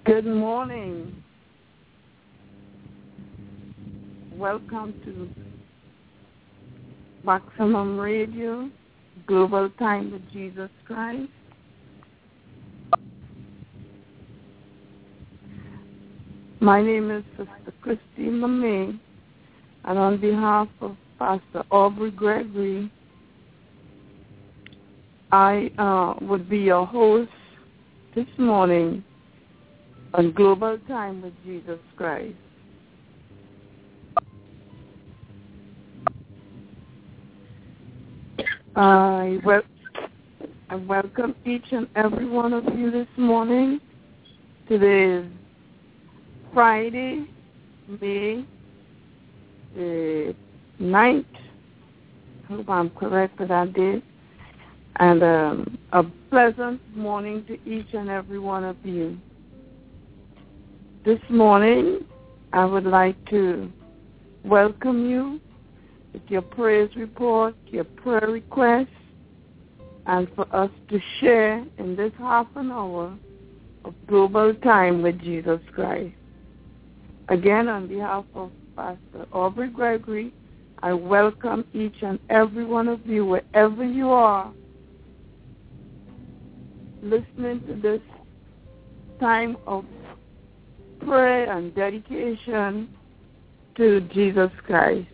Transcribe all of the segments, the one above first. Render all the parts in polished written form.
Good morning. Welcome to Maximum Radio, Global Time with Jesus Christ. My name is Sister Christine LeMay, and on behalf of Pastor Aubrey Gregory, I would be your host this morning on Global Time with Jesus Christ. I welcome each and every one of you this morning. Today is Friday, May the 9th. I hope I'm correct with that date. And a pleasant morning to each and every one of you. This morning, I would like to welcome you with your praise report, your prayer requests, and for us to share in this half an hour of Global Time with Jesus Christ. Again, on behalf of Pastor Aubrey Gregory, I welcome each and every one of you, wherever you are, listening to this time of prayer and dedication to Jesus Christ.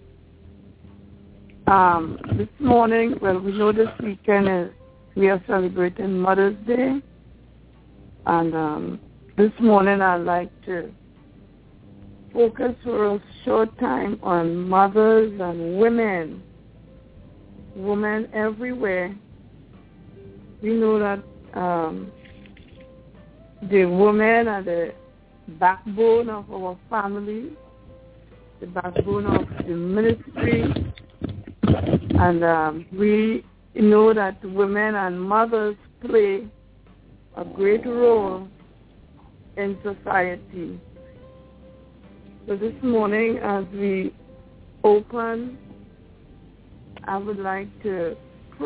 This morning, we know this weekend we are celebrating Mother's Day, and this morning I'd like to focus for a short time on mothers and women everywhere. We know that the women are the backbone of our family, the backbone of the ministry, and we know that women and mothers play a great role in society. So this morning, as we open, I would like to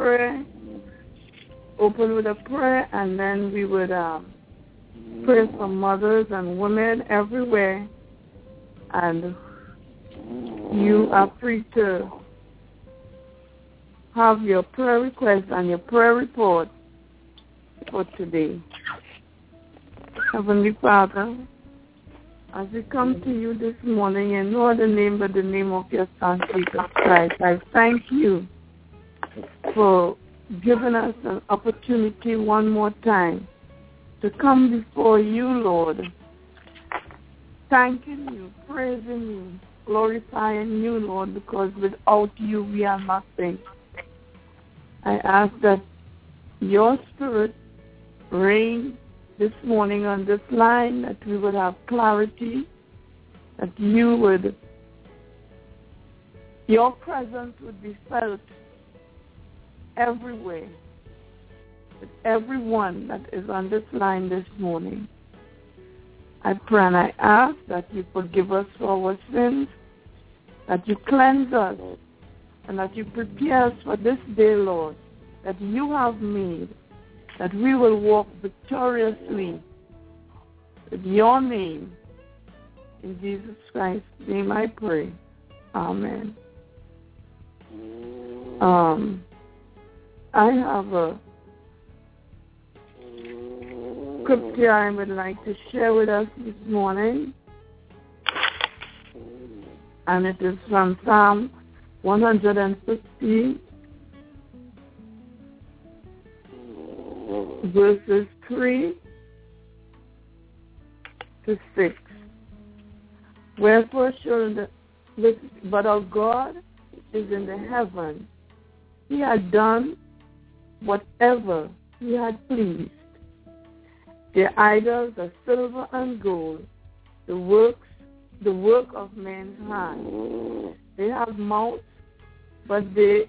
open with a prayer, and then we would pray for mothers and women everywhere, and you are free to have your prayer request and your prayer report for today. Heavenly Father, as we come to you this morning in no other name but the name of your Son, Jesus Christ, I thank you for giving us an opportunity one more time to come before you, Lord, thanking you, praising you, glorifying you, Lord, because without you we are nothing. I ask that your Spirit reign this morning on this line, that we would have clarity, that your presence would be felt everywhere, with everyone that is on this line this morning. I pray and I ask that you forgive us for our sins, that you cleanse us, and that you prepare us for this day, Lord, that you have made, that we will walk victoriously with your name. In Jesus Christ's name I pray. Amen. I have a scripture I would like to share with us this morning, and it is from Psalm 150, verses 3 to 6. Wherefore but our God is in the heaven. He had done whatever he had pleased. Their idols are silver and gold, the work of men's hands. They have mouths, but they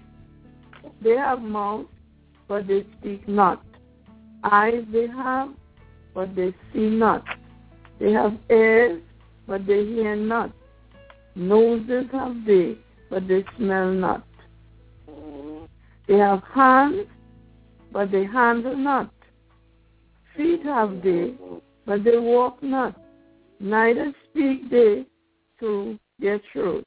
speak not. Eyes they have, but they see not. They have ears, but they hear not. Noses have they, but they smell not. They have hands, but they handle not. Feet have they, but they walk not, neither speak they to their truth.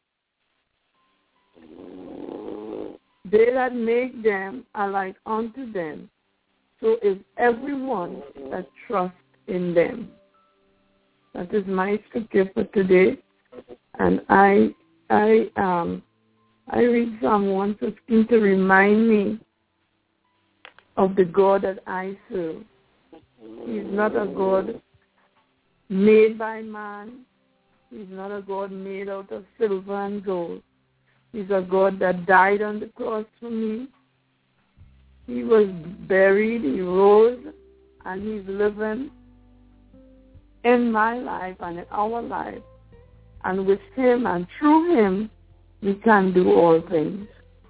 They that make them are like unto them, so is everyone that trusts in them. That is my scripture for today, and I read Psalm 115 to remind me of the God that I serve. He's not a God made by man. He's not a God made out of silver and gold. He's a God that died on the cross for me. He was buried, he rose, and he's living in my life and in our life. And with him and through him, we can do all things.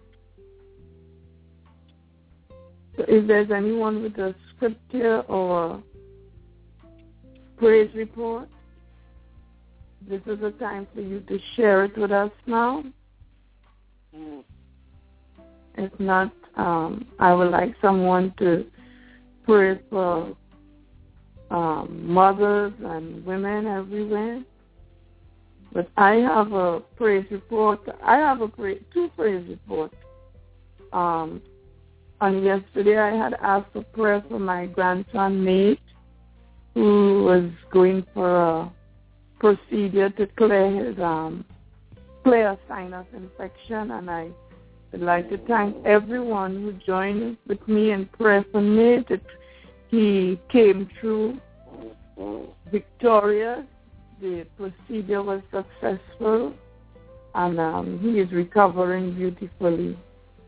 So if there's anyone with a scripture or praise report, this is the time for you to share it with us now. If not, I would like someone to pray for mothers and women everywhere. But I have a praise report. I have two praise reports. And yesterday I had asked for prayer for my grandson Nate, who was going for a procedure to clear his clear sinus infection, and I would like to thank everyone who joined with me in prayer for Nate. He came through victorious. The procedure was successful, and he is recovering beautifully.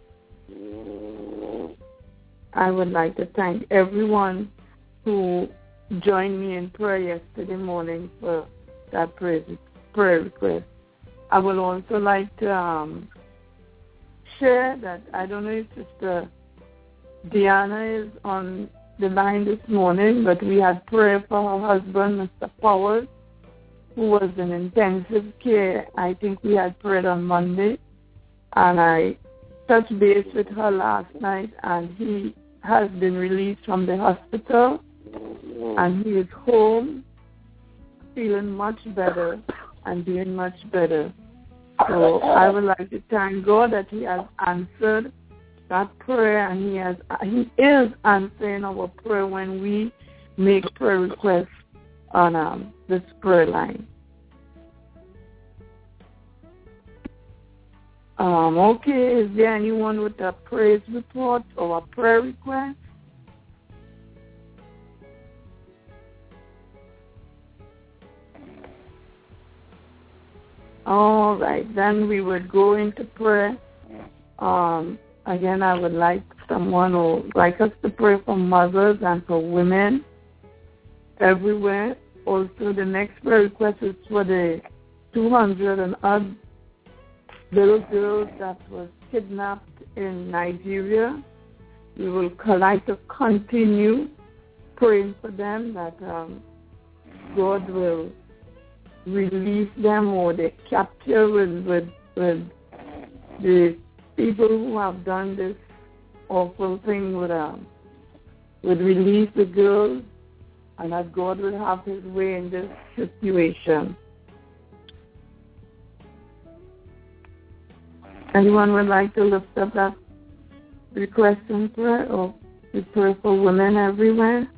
I would like to thank everyone who joined me in prayer yesterday morning for that prayer request. I would also like to share that I don't know if Sister Diana is on the line this morning, but we had prayer for her husband, Mr. Powers, who was in intensive care. I think we had prayed on Monday, and I touched base with her last night, and he has been released from the hospital, and he is home feeling much better and doing much better. So I would like to thank God that he has answered that prayer, and he is answering our prayer when we make prayer requests on this prayer line. Okay, is there anyone with a praise report or a prayer request? All right, then we would go into prayer. Again, I would like someone who would like us to pray for mothers and for women everywhere. Also, the next prayer request is for the 200 and odd little girls that was kidnapped in Nigeria. We will like to continue praying for them that God will release them, or they capture with the people who have done this awful thing would release the girls, and that God will have his way in this situation. Anyone would like to lift up that request in prayer, or we pray for women everywhere?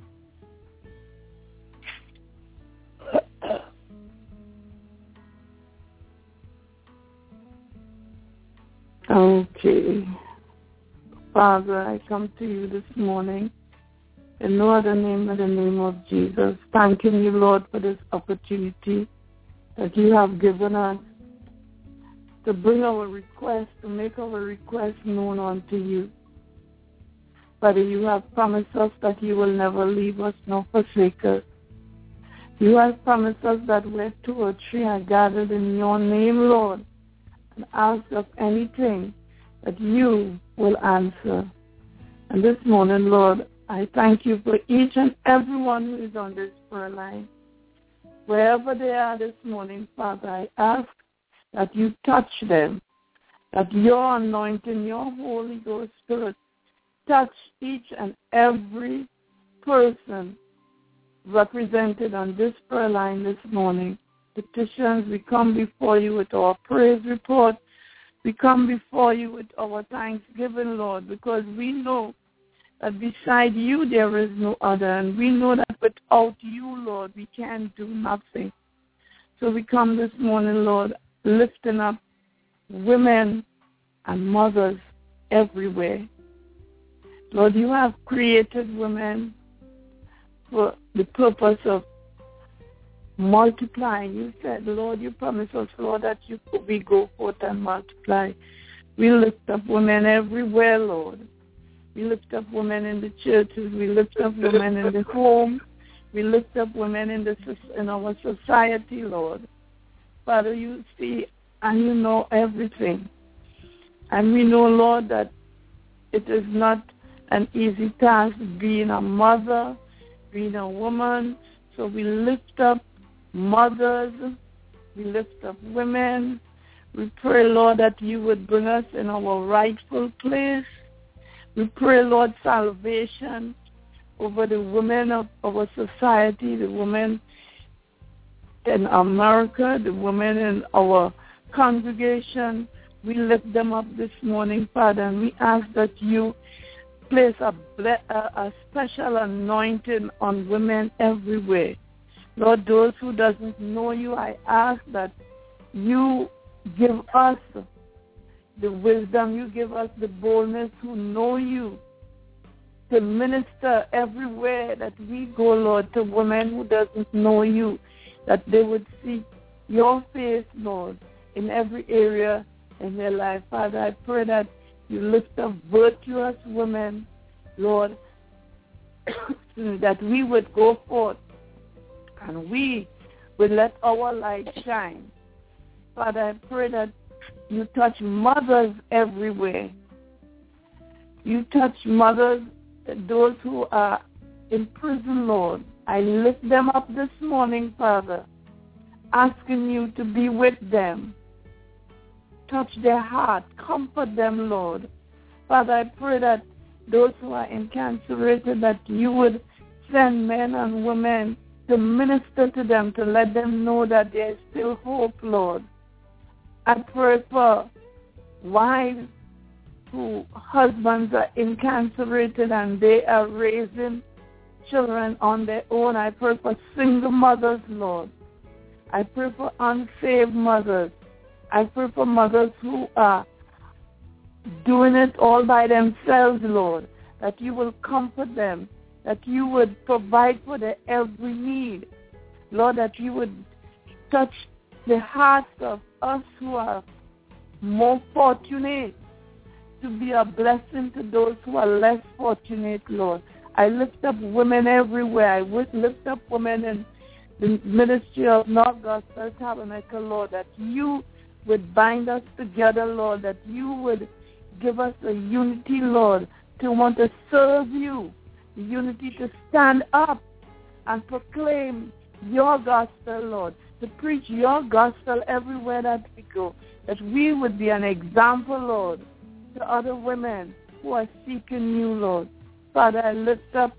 Okay. Father, I come to you this morning in no other name but the name of Jesus, thanking you, Lord, for this opportunity that you have given us to bring our request, to make our request known unto you. Father, you have promised us that you will never leave us nor forsake us. You have promised us that where 2 or 3 are gathered in your name, Lord, and ask of anything, that you will answer. And this morning, Lord, I thank you for each and every one who is on this prayer line. Wherever they are this morning, Father, I ask that you touch them, that your anointing, your Holy Ghost Spirit, touch each and every person represented on this prayer line this morning. Petitions, we come before you with our praise report. We come before you with our thanksgiving, Lord, because we know that beside you there is no other, and we know that without you, Lord, we can do nothing. So we come this morning, Lord, lifting up women and mothers everywhere. Lord, you have created women for the purpose of multiplying. You said, Lord, you promised us, Lord, that we go forth and multiply. We lift up women everywhere, Lord. We lift up women in the churches. We lift up women in the home. We lift up women in our society, Lord. Father, you see and you know everything. And we know, Lord, that it is not an easy task being a mother, being a woman. So we lift up mothers. We lift up women. We pray, Lord, that you would bring us in our rightful place. We pray, Lord, salvation over the women of our society, the women in America, the women in our congregation. We lift them up this morning, Father, and we ask that you place a special anointing on women everywhere. Lord, those who doesn't know you, I ask that you give us the wisdom, you give us the boldness who know you to minister everywhere that we go, Lord, to women who doesn't know you, that they would see your face, Lord, in every area in their life. Father, I pray that you lift up virtuous women, Lord, that we would go forth and we would let our light shine. Father, I pray that you touch mothers everywhere. You touch mothers, those who are in prison, Lord. I lift them up this morning, Father, asking you to be with them. Touch their heart. Comfort them, Lord. Father, I pray that those who are incarcerated, that you would send men and women to minister to them, to let them know that there is still hope, Lord. I pray for wives whose husbands are incarcerated and they are raising children on their own. I pray for single mothers, Lord. I pray for unsaved mothers. I pray for mothers who are doing it all by themselves, Lord, that you will comfort them, that you would provide for their every need. Lord, that you would touch the hearts of us who are more fortunate to be a blessing to those who are less fortunate, Lord. I lift up women everywhere. I would lift up women in the ministry of North Gospel Tabernacle, Lord, that you would bind us together, Lord, that you would give us a unity, Lord, to want to serve you, the unity to stand up and proclaim your gospel, Lord, to preach your gospel everywhere that we go, that we would be an example, Lord, to other women who are seeking you, Lord. Father, I lift up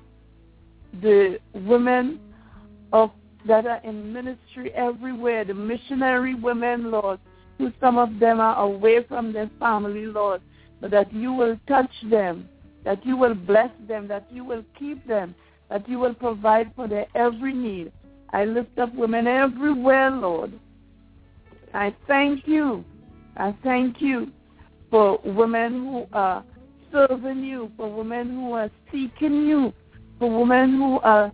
the women that are in ministry everywhere, the missionary women, Lord, who some of them are away from their family, Lord, but that you will touch them, that you will bless them, that you will keep them, that you will provide for their every need. I lift up women everywhere, Lord. I thank you. I thank you for women who are serving you, for women who are seeking you, for women who are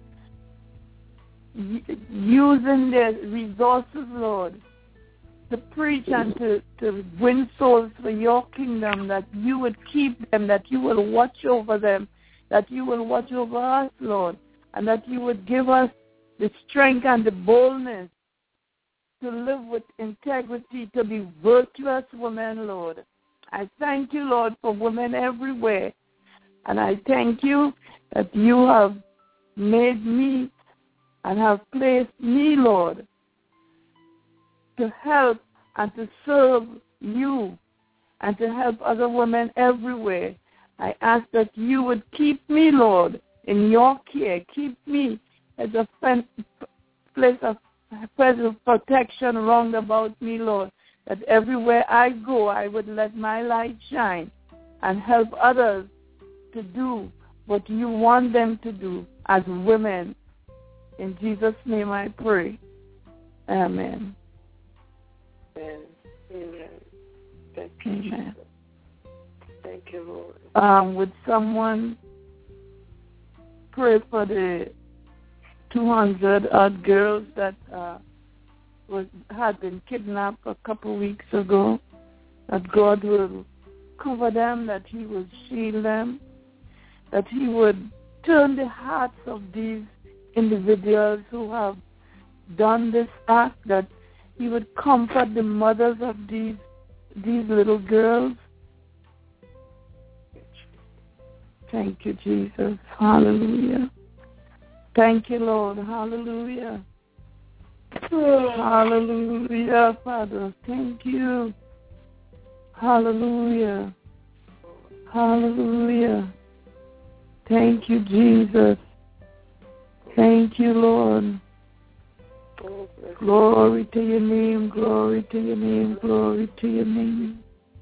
using their resources, Lord, to preach and to win souls for your kingdom, that you would keep them, that you will watch over them, that you will watch over us, Lord, and that you would give us the strength and the boldness to live with integrity, to be virtuous women, Lord. I thank you, Lord, for women everywhere. And I thank you that you have made me and have placed me, Lord, to help and to serve you and to help other women everywhere. I ask that you would keep me, Lord, in your care. Keep me as a place of protection round about me, Lord, that everywhere I go, I would let my light shine and help others to do what you want them to do as women. In Jesus' name I pray. Amen. Amen. Amen. Thank you, Amen. Jesus. Thank you, Lord. Would someone pray for the 200-odd girls that had been kidnapped a couple weeks ago, that God will cover them, that he will shield them, that he would turn the hearts of these individuals who have done this act, that he would comfort the mothers of these little girls. Thank you, Jesus. Hallelujah. Thank you, Lord. Hallelujah. Hallelujah, Father. Thank you. Hallelujah. Hallelujah. Thank you, Jesus. Thank you, Lord. Glory to your name, glory to your name, glory to your name.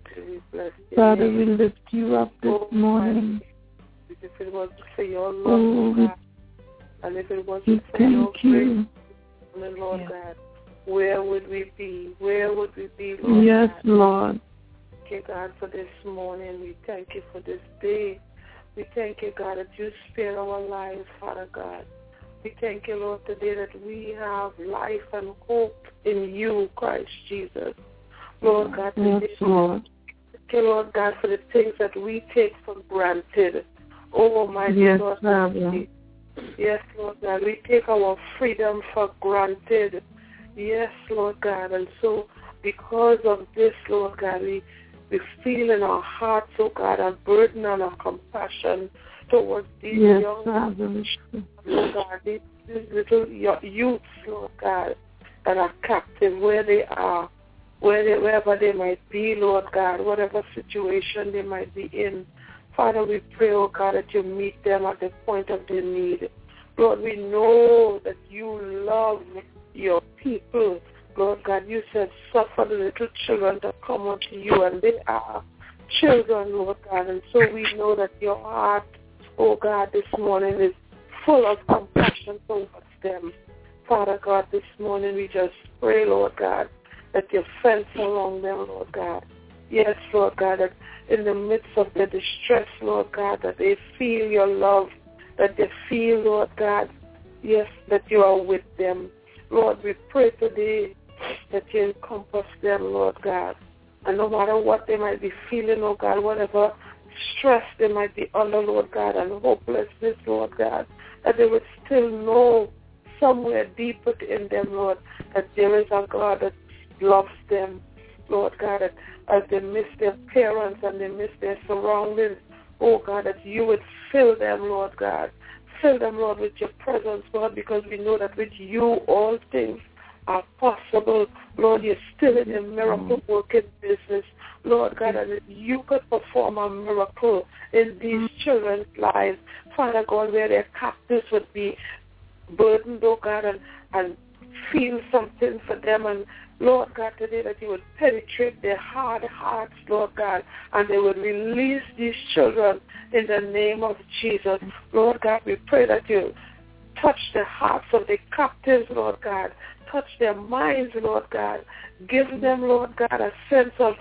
Father, we lift you up this morning. If it was for your love, God, and if it wasn't for your grace, Lord God, where would we be? Where would we be, Lord Yes, God? Lord. Thank you, God, for this morning. We thank you for this day. We thank you, God, that you spare our lives, Father God. We thank you, Lord, today that we have life and hope in you, Christ Jesus. Lord God, today, yes, Lord. Thank you, Lord God, for the things that we take for granted. Oh, mighty yes, Lord God. Yes, Lord God, we take our freedom for granted. Yes, Lord God, and so because of this, Lord God, we feel in our hearts, oh God, a burden and a compassion towards these young, Lord God, these little youths, Lord God, that are captive where they are, wherever they might be, Lord God, whatever situation they might be in. Father, we pray, oh God, that you meet them at the point of their need. Lord, we know that you love your people. Lord God, you said, suffer the little children to come unto you, and they are children, Lord God. And so we know that your heart, oh God, this morning is full of compassion towards them. Father God, this morning we just pray, Lord God, that you fence around them, Lord God. Yes, Lord God, that in the midst of their distress, Lord God, that they feel your love, that they feel, Lord God, yes, that you are with them. Lord, we pray today that you encompass them, Lord God. And no matter what they might be feeling, oh God, whatever stress they might be under, Lord God, and hopelessness, Lord God, that they would still know somewhere deeper in them, Lord, that there is a God that loves them, Lord God, that as they miss their parents and they miss their surroundings, oh God, that you would fill them, Lord God. Fill them, Lord, with your presence, Lord, because we know that with you all things are possible. Lord, you're still in a miracle working business. Lord God, and if you could perform a miracle in these children's lives, Father God, where their captives would be burdened, oh God, and feel something for them. And Lord God, today that you would penetrate their hard hearts, Lord God, and they would release these children in the name of Jesus. Lord God, we pray that you touch the hearts of the captives, Lord God. Touch their minds, Lord God. Give them, Lord God, a sense of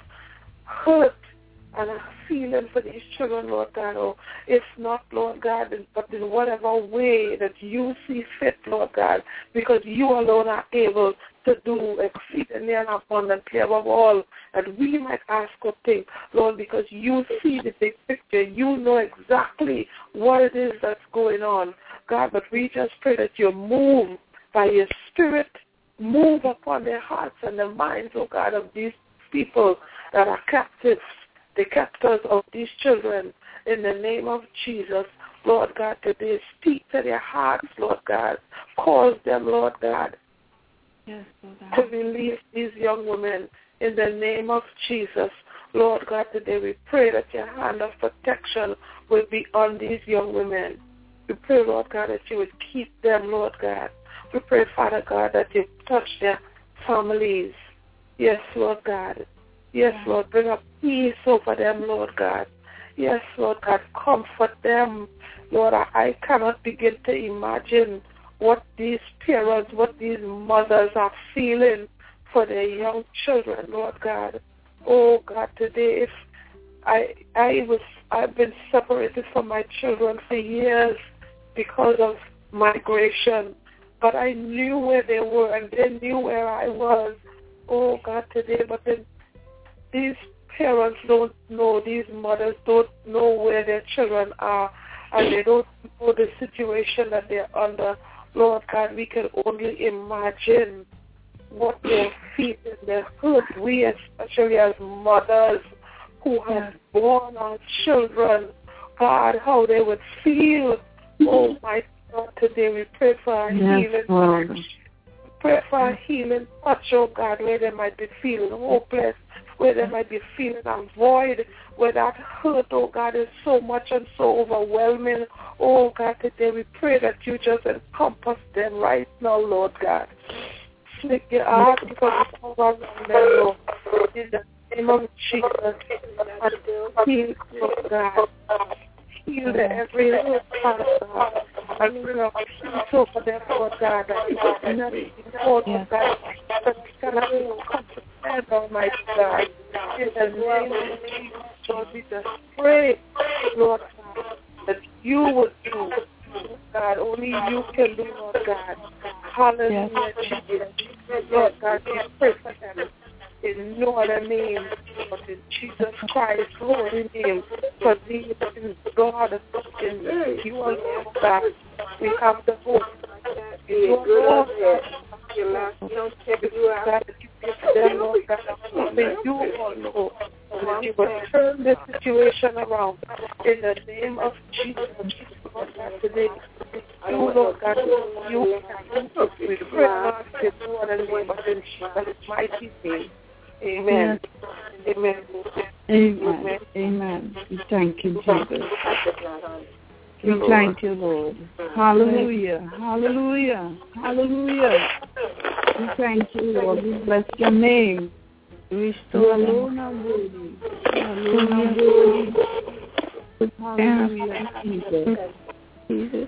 hurt and a feeling for these children, Lord God. Or if not, Lord God, but in whatever way that you see fit, Lord God, because you alone are able to do exceedingly and abundantly above all that we might ask or think, Lord, because you see the big picture. You know exactly what it is that's going on, God, but we just pray that you move by your Spirit, move upon their hearts and their minds, oh God, of these people that are captives, the captors of these children, in the name of Jesus. Lord God, today speak to their hearts, Lord God. Cause them, Lord God, yes, Lord God, to release these young women in the name of Jesus. Lord God, today we pray that your hand of protection will be on these young women. We pray, Lord God, that you would keep them, Lord God. We pray, Father God, that you touch their families. Yes, Lord God. Yes, Lord, bring up peace over them, Lord God. Yes, Lord God, comfort them. Lord, I cannot begin to imagine what these parents, what these mothers are feeling for their young children, Lord God. Oh, God, today, if I've been separated from my children for years because of migration, but I knew where they were and they knew where I was. Oh, God, today, but then these parents don't know, these mothers don't know where their children are, and they don't know the situation that they're under. Lord God, we can only imagine what they're feeling, they're hurt. We, especially as mothers who have born our children, God, how they would feel. Oh, my God, today we pray for our healing. Pray for our healing touch, oh God, where they might be feeling hopeless, where they might be feeling a void, where that hurt, oh God, is so much and so overwhelming. Oh God, today we pray that you just encompass them right now, Lord God. Flick your arms because it's all around them, Lord. In the name of Jesus, and heal, Lord God. Heal every little part of God. I bring up peace over them, Lord God. That it is not important, God, that we cannot comprehend, Almighty God. In the name of Jesus, Lord, we just pray, Lord God, that you would do, God, only you can do, Lord God. Hallelujah, Jesus. Lord God, we pray for them in no other name but in Jesus Christ's holy name. For thee is God, in you alone, God. We have the hope. You alone, God, that you give them, Lord God, only you all know that you will turn the situation around. In the name of Jesus, Lord God, today, you, Lord God, you can. We pray, God, in no other name but in Jesus' mighty name. Amen. Yes. Amen. Amen. Amen. We thank you, Jesus. We thank you, Lord. Hallelujah. Hallelujah. Hallelujah. We thank you, Lord. We bless your name. Restore alone and worthy. Alone and worthy. Hallelujah, Jesus. Jesus.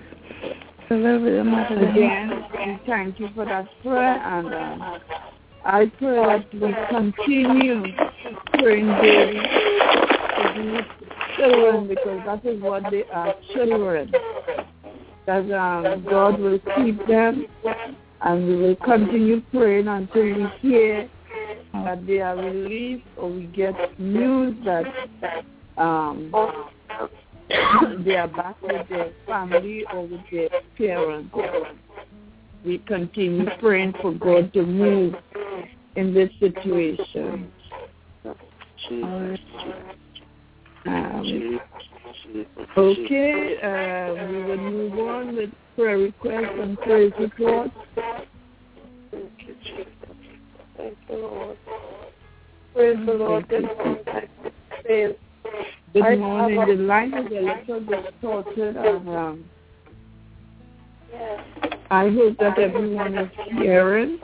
Again, we thank you for that prayer, and I pray that we continue praying daily for these children, because that is what they are, children. That God will keep them, and we will continue praying until we hear that they are released, or we get news that they are back with their family or with their parents. We continue praying for God to move in this situation. Okay, we will move on with prayer requests and praise reports. Thank you, Jesus. Thank you, Lord. Praise the Lord. Good morning. Good morning. The line is a little distorted, and I hope that everyone is hearing.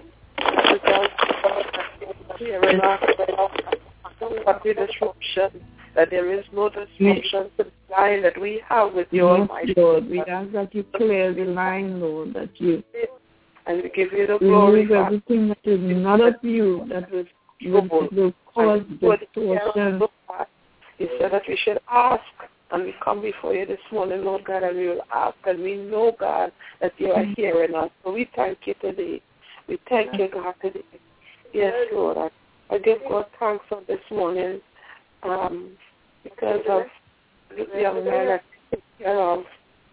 That there is no disruption to the line that we have with you, Almighty Lord. We ask that you clear the line, Lord, that you and we give you the glory. Remove everything that is not of you, that will cause distortion. You said that we should ask, and we come before you this morning, Lord God, and we will ask, and we know, God, that you are hearing us. So we thank you today. We thank you, God, today. Yes, Lord. I give God thanks on this morning because of the young man that I take care of.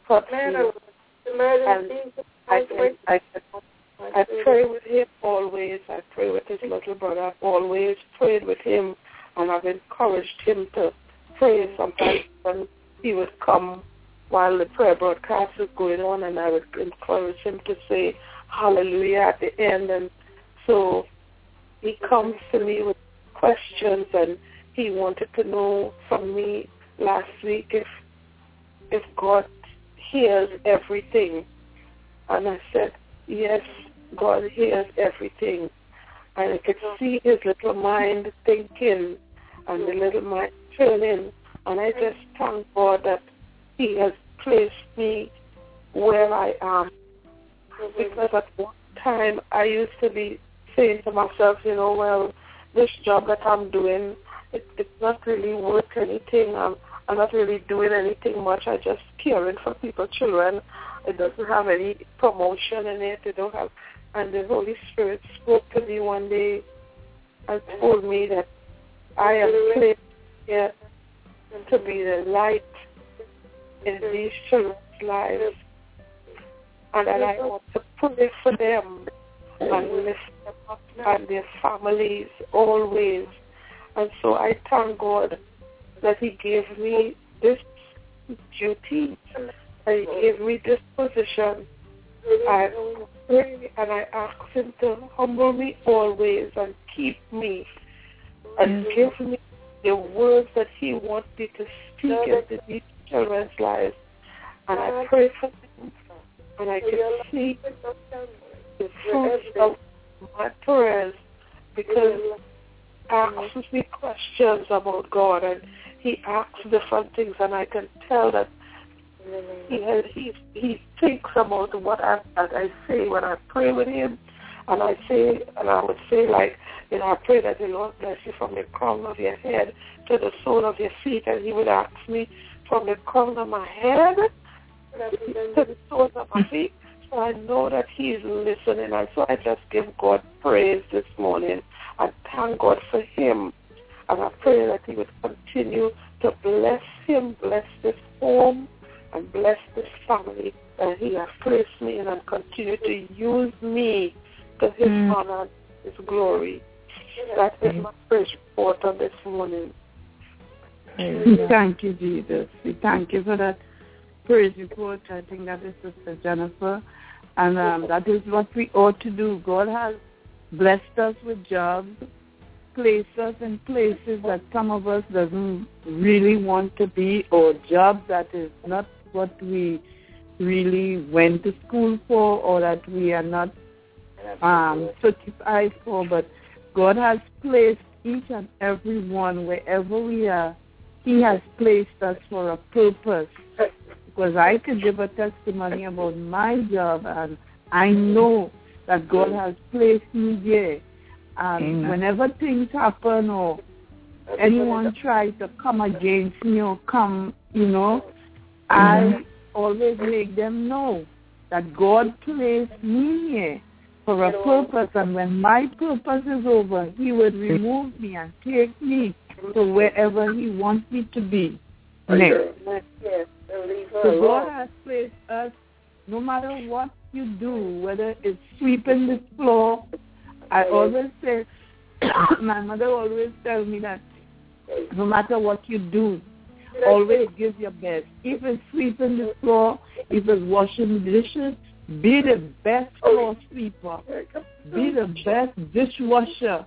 And I pray with him always. I pray with his little brother. I've always prayed with him, and I've encouraged him to pray sometimes when he would come while the prayer broadcast is going on, and I would encourage him to say hallelujah at the end. And so he comes to me with questions, and he wanted to know from me last week if God hears everything. And I said, yes, God hears everything. And I could see his little mind thinking and the little mind turning. And I just thank God that he has placed me where I am. Because at one time I used to be saying to myself, well, this job that I'm doing, it's not really worth anything. I'm not really doing anything much. I just caring for people's children. It doesn't have any promotion in it. It don't have. And the Holy Spirit spoke to me one day and told me that I am placed here to be the light in these children's lives, and that I want to pray for them and lift them up and their families always. And so I thank God that he gave me this duty, that he gave me this position. I pray and I ask him to humble me always and keep me and give me the words that he wants me to speak into these children's lives. And I pray for them, and I can see the fruits of my prayers, because he asks me questions about God, and he asks different things, and I can tell that he thinks about what I say when I pray with him. And I would say, like, I pray that the Lord bless you from the crown of your head to the sole of your feet. And he would ask me from the crown of my head to the soles of my feet. So I know that he is listening. And so I just give God praise this morning. I thank God for him. And I pray that he would continue to bless him, bless this home, and bless this family that he has placed me in, and continue to use me to his honor, his glory. That is my praise report on this morning. We thank you, Jesus. We thank you for that praise report. I think that is Sister Jennifer. And that is what we ought to do. God has blessed us with jobs, placed us in places that some of us doesn't really want to be, or jobs that is not what we really went to school for, or that we are not certified for. But God has placed each and every one wherever we are. He has placed us for a purpose. Because I could give a testimony about my job, and I know that God has placed me there. And whenever things happen, or anyone tries to come against me or come, I always make them know that God placed me here for a purpose, and when my purpose is over, he would remove me and take me to wherever he wants me to be next. So God has placed us, no matter what you do, whether it's sweeping the floor. I always say, my mother always tells me that no matter what you do, always give your best. If it's sweeping the floor, if it's washing the dishes, be the best floor sweeper. Be the best dishwasher.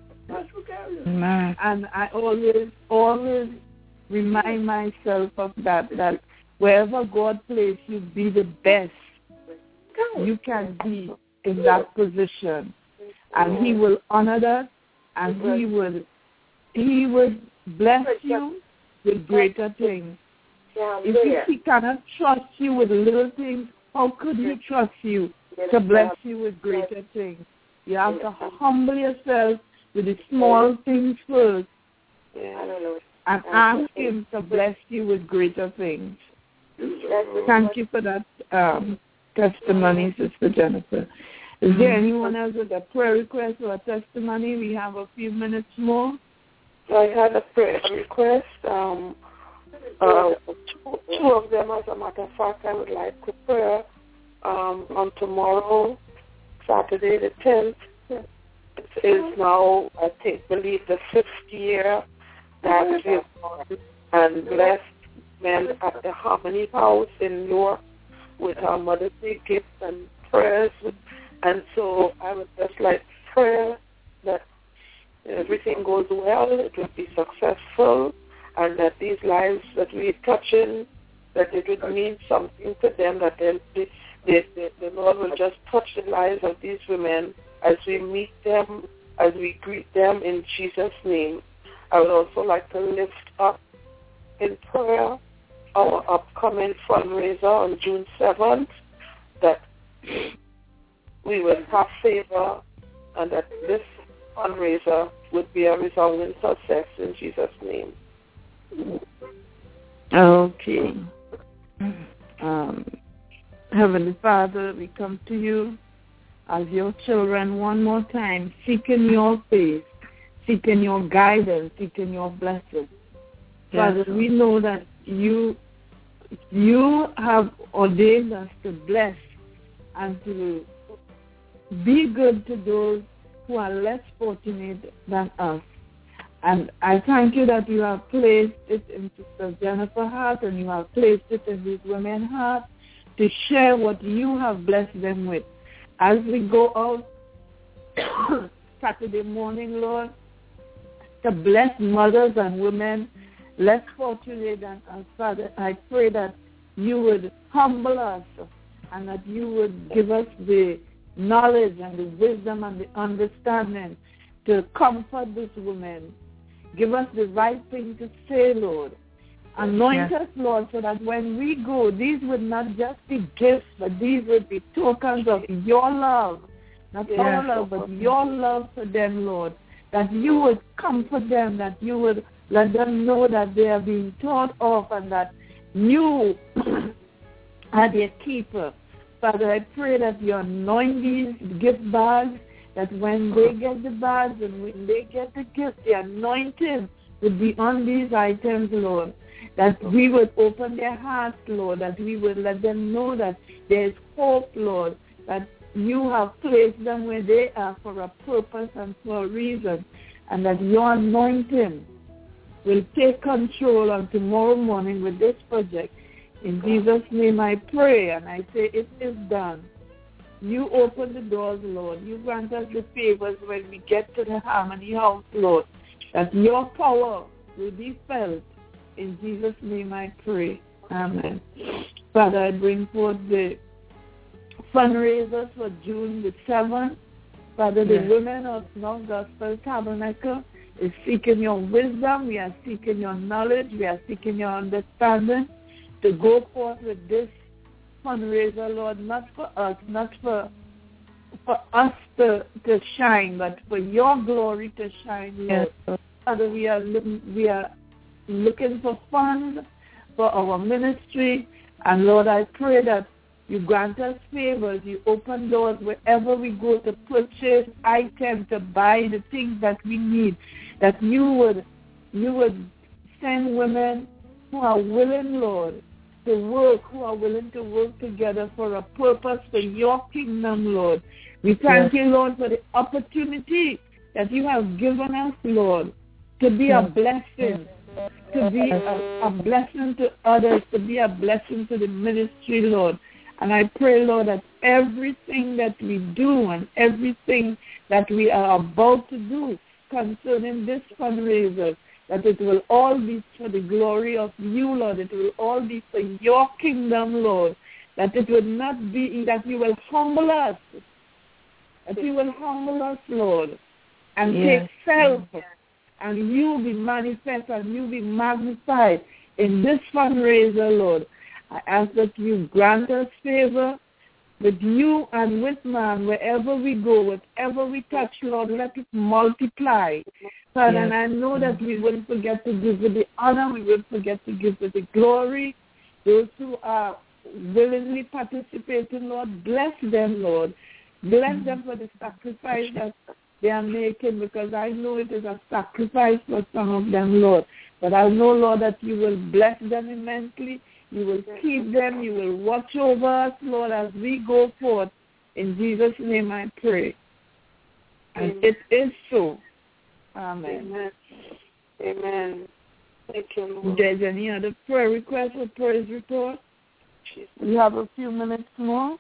And I always remind myself of that wherever God places you, be the best you can be in that position. And he will honor that, and he will bless you with greater things. If he cannot trust you with little things, how could he trust you to bless you with greater things? You have to humble yourself with the small things first and ask him to bless you with greater things. Thank you for that testimony, Sister Jennifer. Is there anyone else with a prayer request or a testimony? We have a few minutes more. I had a prayer request. Two of them, as a matter of fact, I would like to pray on tomorrow, Saturday the 10th. It is now, I believe, the 5th year that we have gone and blessed men at the Harmony House in Newark with our Mother's Day gifts and prayers. And so I would just like prayer that everything goes well, it will be successful, and that these lives that we are touching, that it would mean something to them, that the Lord will just touch the lives of these women as we meet them, as we greet them in Jesus' name. I would also like to lift up in prayer our upcoming fundraiser on June 7th, that we will have favor and that this fundraiser would be a resounding success in Jesus' name. Okay. Heavenly Father, we come to you as your children one more time, seeking your face, seeking your guidance, seeking your blessing. Yes. Father, we know that you have ordained us to bless and to be good to those who are less fortunate than us. And I thank you that you have placed it in Sister Jennifer's heart and you have placed it in these women's heart to share what you have blessed them with. As we go out Saturday morning, Lord, to bless mothers and women less fortunate than us, Father, I pray that you would humble us and that you would give us the knowledge and the wisdom and the understanding to comfort these women. Give us the right thing to say, Lord. Anoint us, Lord, so that when we go, these would not just be gifts, but these would be tokens of your love. Not our love, but your love for them, Lord. That you would comfort them, that you would let them know that they are being taught of and that you are their keeper. Father, I pray that you anoint these gift bags, that when they get the bags and when they get the gift, the anointing would be on these items, Lord. That we would open their hearts, Lord, that we would let them know that there is hope, Lord, that you have placed them where they are for a purpose and for a reason, and that your anointing will take control on tomorrow morning with this project. In Jesus' name I pray, and I say it is done. You open the doors, Lord. You grant us the favors when we get to the Harmony House, Lord, that your power will be felt. In Jesus' name I pray. Amen. Father, I bring forth the fundraisers for June the 7th. Father, the women of North Gospel Tabernacle is seeking your wisdom. We are seeking your knowledge. We are seeking your understanding to go forth with this fundraiser, Lord, not for us, not for us to shine, but for your glory to shine, Lord. Yes. Father, we are looking for funds for our ministry, and Lord, I pray that you grant us favors, you open doors wherever we go to purchase items, to buy the things that we need, that you would send women who are willing, Lord, to work, who are willing to work together for a purpose for your kingdom, Lord. We thank you, Lord, for the opportunity that you have given us, Lord, to be a blessing, to be a blessing to others, to be a blessing to the ministry, Lord. And I pray, Lord, that everything that we do and everything that we are about to do concerning this fundraiser, that it will all be for the glory of you, Lord. It will all be for your kingdom, Lord. That it will not be, that you will humble us. That you will humble us, Lord, and take self, and you be manifest and you be magnified in this fundraiser, Lord. I ask that you grant us favor with you and with man wherever we go, whatever we touch, Lord, let it multiply. Father, and I know that we won't forget to give you the honor, we won't forget to give you the glory. Those who are willingly participating, Lord, bless them, Lord. Bless them for the sacrifice that they are making, because I know it is a sacrifice for some of them, Lord. But I know, Lord, that you will bless them immensely. You will keep them. You will watch over us, Lord, as we go forth. In Jesus' name I pray. And it is so. Amen. Amen. Amen. Thank you, Lord. If there's any other prayer request or praise report, we have a few minutes more.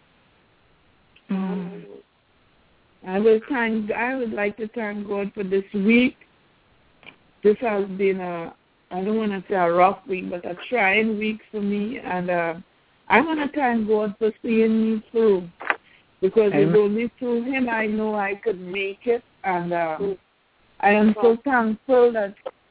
I would like to thank God for this week. This has been a I don't want to say a rough week, but a trying week for me. And I want to thank God for seeing me through, because it's only through Him I know I could make it. And I am so thankful that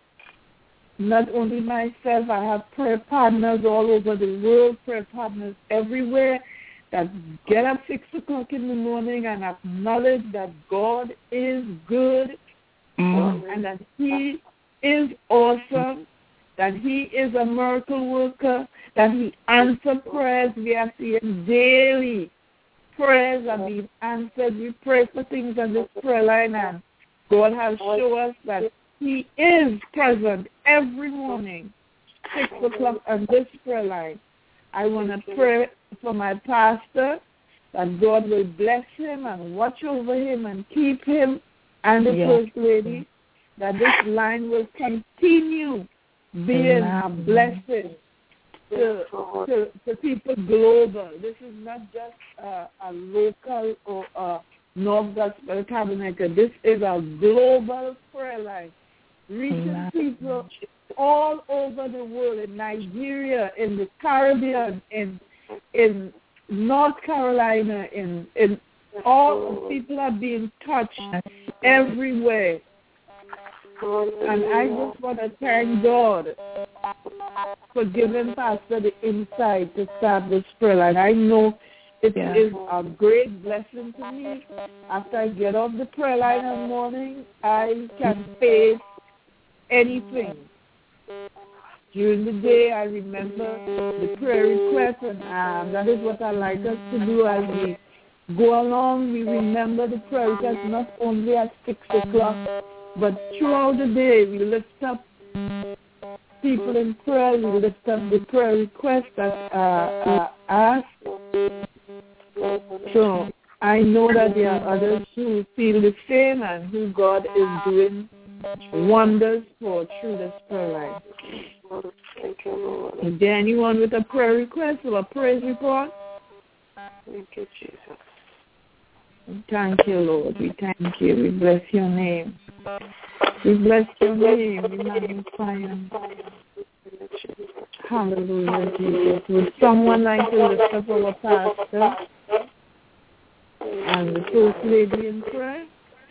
not only myself, I have prayer partners all over the world, prayer partners everywhere that get up 6 o'clock in the morning and acknowledge that God is good and that He is awesome, that He is a miracle worker, that He answers prayers. We are seeing daily prayers are being answered. We pray for things on this prayer line, and God has shown us that He is present every morning, 6 o'clock on this prayer line. I want to pray for my pastor, that God will bless him and watch over him and keep him, and the First Lady, that this line will continue being a blessing to people global. This is not just a local or a North Gospel Tabernacle. This is a global prayer line, reaching people all over the world, in Nigeria, in the Caribbean, in North Carolina, in all people are being touched everywhere. And I just want to thank God for giving Pastor the insight to start this prayer line. I know it is a great blessing to me. After I get off the prayer line in the morning, I can face anything. During the day, I remember the prayer requests, and that is what I like us to do as we go along. We remember the prayer requests not only at 6 o'clock, but throughout the day. We lift up people in prayer. We lift up the prayer requests that are asked. So I know that there are others who feel the same and who God is doing wonders for through this prayer line. Thank you, Lord. Is there anyone with a prayer request or a praise report? Thank you, Jesus. Thank you, Lord. We thank you. We bless your name. We bless your name. We magnify you. Hallelujah, Jesus. Would someone like to lift up our pastor and the First Lady in prayer?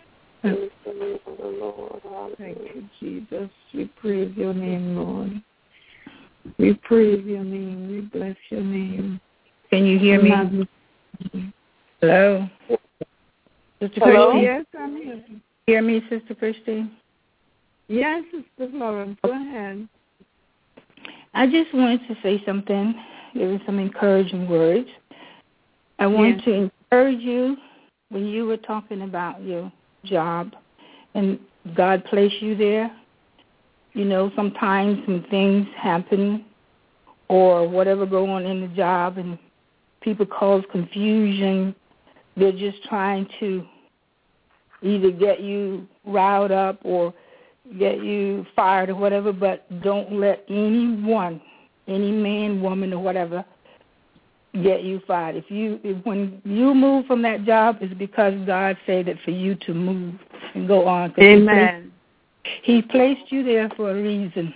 Thank you, Jesus. We praise your name, Lord. We praise your name. We bless your name. Can you hear me? Hello? Sister Hello? Christy? Yes, I'm here. Hear me, Sister Christy? Yes, Sister Florence. Go ahead. I just wanted to say something. There were some encouraging words. I want to encourage you when you were talking about your job and God placed you there. You know, sometimes when things happen or whatever go on in the job and people cause confusion, they're just trying to either get you riled up or get you fired or whatever, but don't let anyone, any man, woman, or whatever, get you fired. When you move from that job, it's because God said that for you to move and go on. Amen. He placed you there for a reason.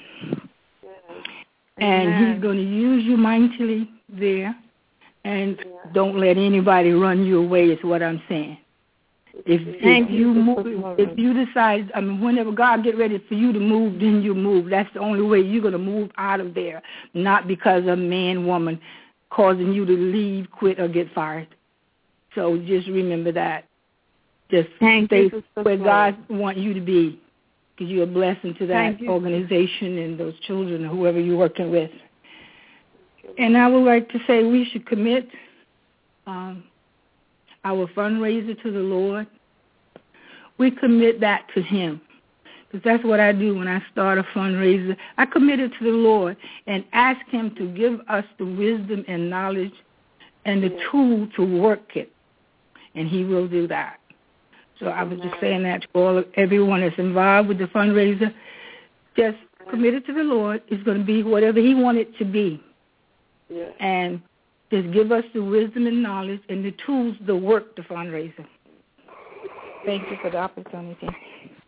And He's going to use you mightily there. And don't let anybody run you away is what I'm saying. If you decide, whenever God get ready for you to move, then you move. That's the only way you're going to move out of there, not because a man, woman causing you to leave, quit, or get fired. So just remember that. Just stay where God wants you to be, because you're a blessing to that organization and those children or whoever you're working with. And I would like to say we should commit our fundraiser to the Lord. We commit that to Him, because that's what I do when I start a fundraiser. I commit it to the Lord and ask Him to give us the wisdom and knowledge and the tool to work it, and He will do that. So I was just saying that to everyone that's involved with the fundraiser. Just commit it to the Lord. It's going to be whatever He wants it to be. Yeah. And just give us the wisdom and knowledge and the tools to work the fundraiser. Thank you for the opportunity.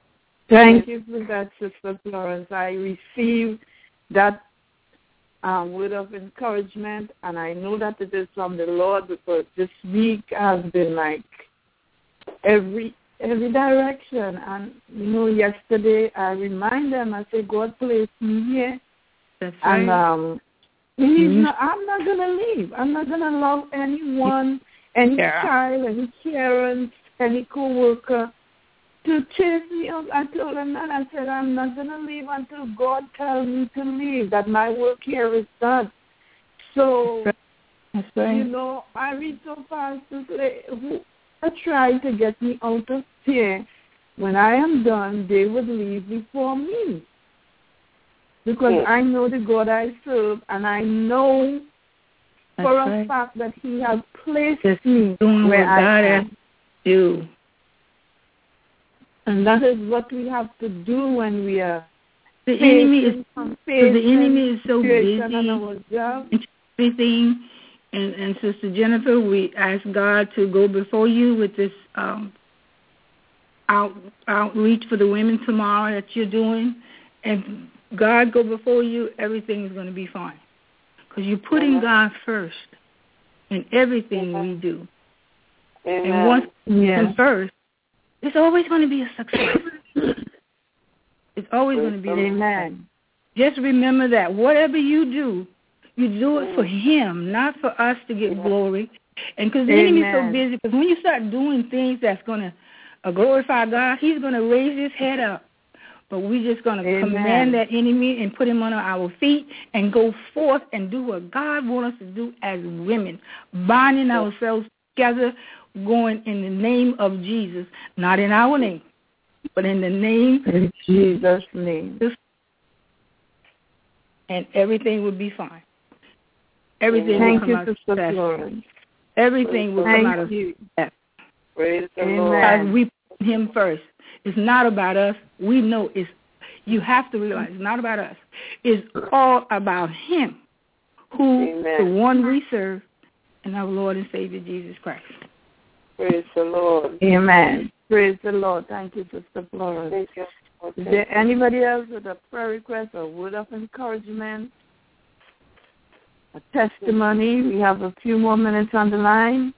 Thank you for that, Sister Florence. I received that word of encouragement, and I know that it is from the Lord, because this week has been like every direction. And yesterday I remind them, I say, God placed me here. That's right. And I'm not gonna leave. I'm not gonna allow anyone, any child, any parent, any co-worker to chase me up. I told them that. I said, I'm not going to leave until God tells me to leave, that my work here is done. So, that's right. I read so fast to say, who are trying to get me out of here. When I am done, they would leave before me. Because I know the God I serve, and I know for a fact that He has placed me where I am. Do. And that is what we have to do when we are. The enemy is so busy and everything. And Sister Jennifer, we ask God to go before you with this outreach for the women tomorrow that you're doing. And God go before you, everything is going to be fine. Because you're putting God first in everything we do. Amen. And once and first, it's always going to be a success. It's always going to be Amen. Just remember that whatever you do it for Him, not for us to get glory. And because the enemy is so busy, because when you start doing things that's going to glorify God, he's going to raise his head up. But we're just going to command that enemy and put him under our feet and go forth and do what God wants us to do as women, binding ourselves together, going in the name of Jesus, not in our name, but in the name of Jesus' name. And everything will be fine. Everything will come out of success. Everything will come out of success. Praise the Lord. We put Him first. It's not about us. We know you have to realize it's not about us. It's all about Him, the one we serve, and our Lord and Savior, Jesus Christ. Praise the Lord. Amen. Praise the Lord. Thank you, Sister Florence. Thank you. Is there anybody else with a prayer request or word of encouragement, a testimony? We have a few more minutes on the line.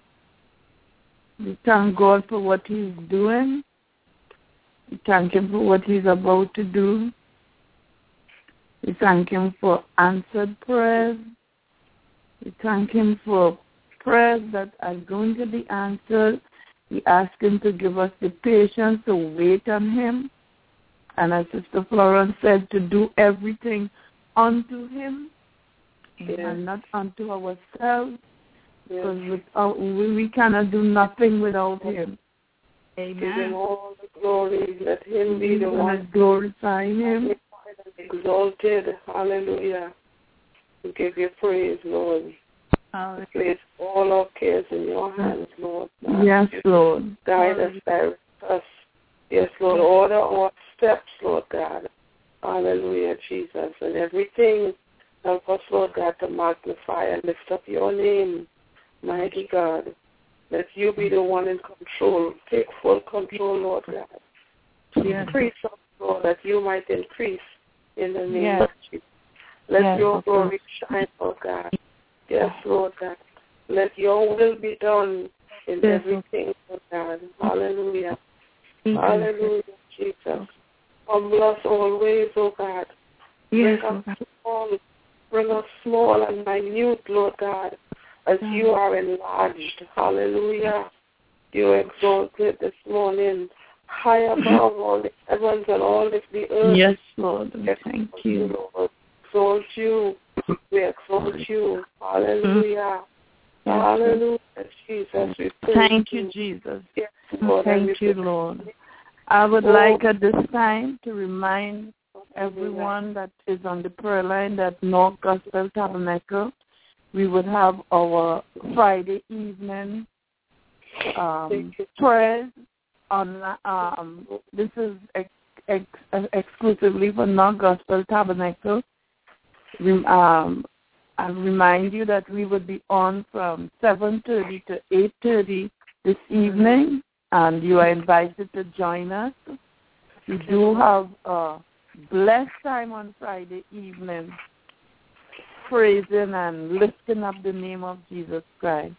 We thank God for what He's doing. We thank Him for what He's about to do. We thank Him for answered prayers. We thank Him for prayers that are going to be answered. We ask Him to give us the patience to wait on Him. And as Sister Florence said, to do everything unto Him and not unto ourselves. Because we cannot do nothing without Him. Amen. Give Him all the glory. Let Him be the one. Glorify Him. Exalted. Hallelujah. We give you praise, Lord. We place all our cares in your hands, Lord. Yes, Lord. Guide us, direct us. Yes, Lord. Order our steps, Lord God. Hallelujah, Jesus. And everything, help us, Lord God, to magnify and lift up your name, mighty God. Let you be the one in control. Take full control, Lord God. Increase us, Lord, that you might increase in the name of Jesus. Let your glory shine, Lord God. Yes, Lord God. Let your will be done in everything, Lord God. Hallelujah. Hallelujah, Jesus. Humble us always, oh God. Bring us small and minute, Lord God, as you are enlarged. Hallelujah. You exalted this morning high above all the heavens and all of the earth. Yes, Lord. Thank you. Lord. Exalt you. We exalt you. Hallelujah. Hallelujah, Jesus. We thank you, Jesus. Yes, Lord. Thank you, Lord. I would like at this time to remind everyone that is on the prayer line that North Gospel Tabernacle, we would have our Friday evening prayers on. This is exclusively for North Gospel Tabernacle. I remind you that we would be on from 7:30 to 8:30 this evening, and you are invited to join us. We do have a blessed time on Friday evening, praising and lifting up the name of Jesus Christ.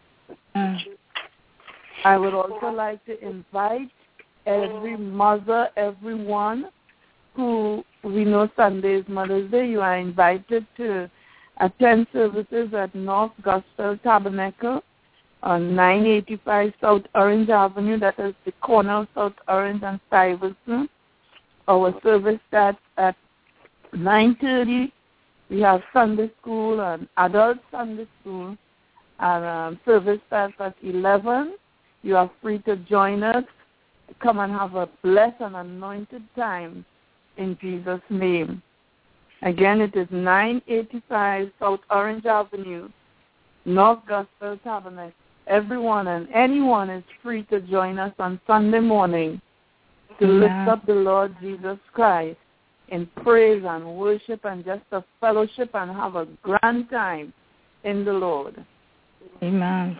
I would also like to invite every mother, everyone who we know Sunday is Mother's Day. You are invited to attend services at North Gospel Tabernacle on 985 South Orange Avenue. That is the corner of South Orange and Stuyvesant. Our service starts at 9:30. We have Sunday school and adult Sunday school. And service starts at 11. You are free to join us. Come and have a blessed and anointed time in Jesus' name. Again, it is 985 South Orange Avenue, North Gospel Tabernacle. Everyone and anyone is free to join us on Sunday morning to lift up the Lord Jesus Christ in praise and worship and just a fellowship and have a grand time in the Lord. Amen.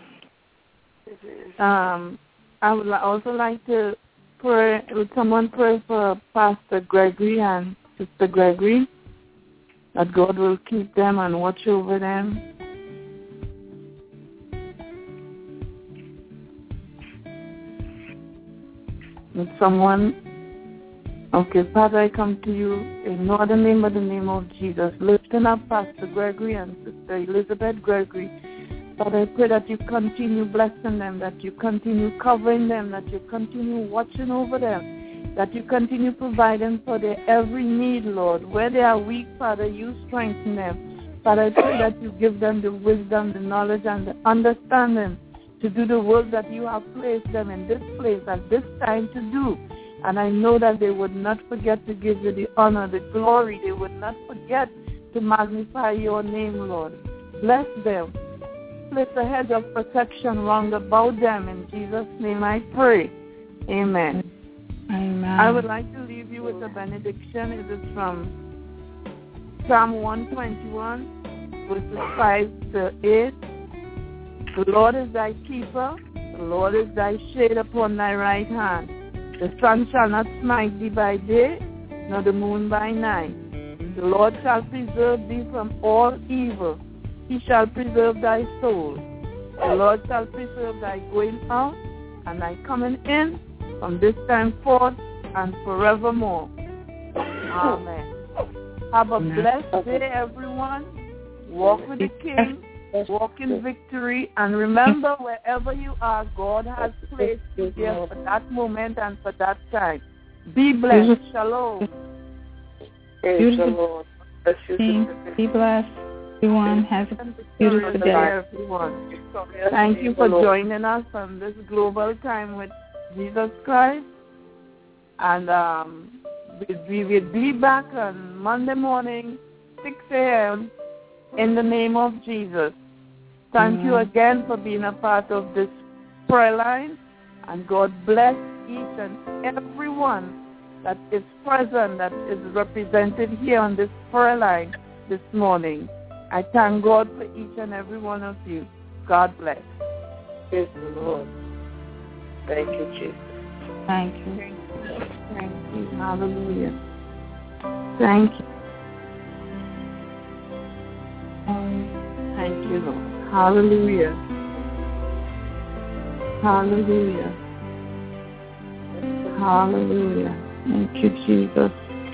I would also like to pray. Would someone pray for Pastor Gregory and Sister Gregory, that God will keep them and watch over them? Would someone? Okay, Father, I come to you in no other name but the name of Jesus, lifting up Pastor Gregory and Sister Elizabeth Gregory. Father, I pray that you continue blessing them, that you continue covering them, that you continue watching over them, that you continue providing for their every need, Lord. Where they are weak, Father, you strengthen them. Father, I pray that you give them the wisdom, the knowledge, and the understanding to do the work that you have placed them in this place at this time to do. And I know that they would not forget to give you the honor, the glory. They would not forget to magnify your name, Lord. Bless them. Place a hedge of protection round about them. In Jesus' name I pray. Amen. Amen. I would like to leave you with a benediction. It is from Psalm 121, verses 5 to 8. The Lord is thy keeper. The Lord is thy shade upon thy right hand. The sun shall not smite thee by day, nor the moon by night. The Lord shall preserve thee from all evil. He shall preserve thy soul. The Lord shall preserve thy going out and thy coming in from this time forth and forevermore. Amen. Have a blessed day, everyone. Walk with the King. Walk in victory. And remember, wherever you are, God has placed you there for that moment and for that time. Be blessed. Shalom. Praise the Lord. Be blessed. Everyone has a beautiful day. Everyone. Thank you for joining us on this global time with Jesus Christ. And we will be back on Monday morning, 6 a.m. in the name of Jesus. Thank you again for being a part of this prayer line. And God bless each and every one that is present, that is represented here on this prayer line this morning. I thank God for each and every one of you. God bless. Praise the Lord. Thank you, Jesus. Thank you. Thank you. Hallelujah. Thank you. Thank you, Lord. Hallelujah. Hallelujah. Hallelujah. Thank you, Jesus.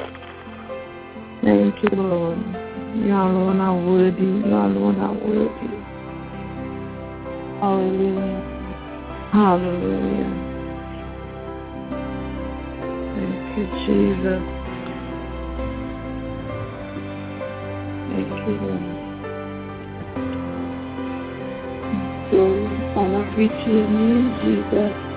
Thank you, Lord. You alone are worthy. You alone are worthy. Hallelujah. Hallelujah. Thank you, Jesus. Thank you, Lord. Glory, honor be to you, Jesus.